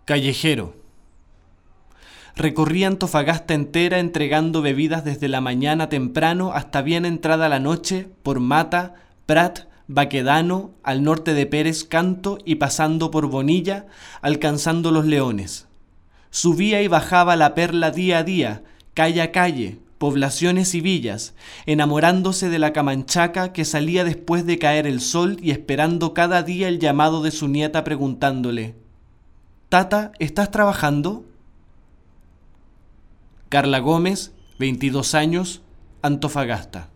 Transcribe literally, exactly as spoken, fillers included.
Callejero. Recorrí Antofagasta entera entregando bebidas desde la mañana temprano hasta bien entrada la noche por Mata, Prat, Baquedano, al norte de Pérez Canto y pasando por Bonilla, alcanzando Los Leones. Subía y bajaba la perla día a día, calle a calle, poblaciones y villas, enamorándose de la camanchaca que salía después de caer el sol y esperando cada día el llamado de su nieta preguntándole: «Tata, ¿estás trabajando?». Carla Gómez, veintidós años, Antofagasta.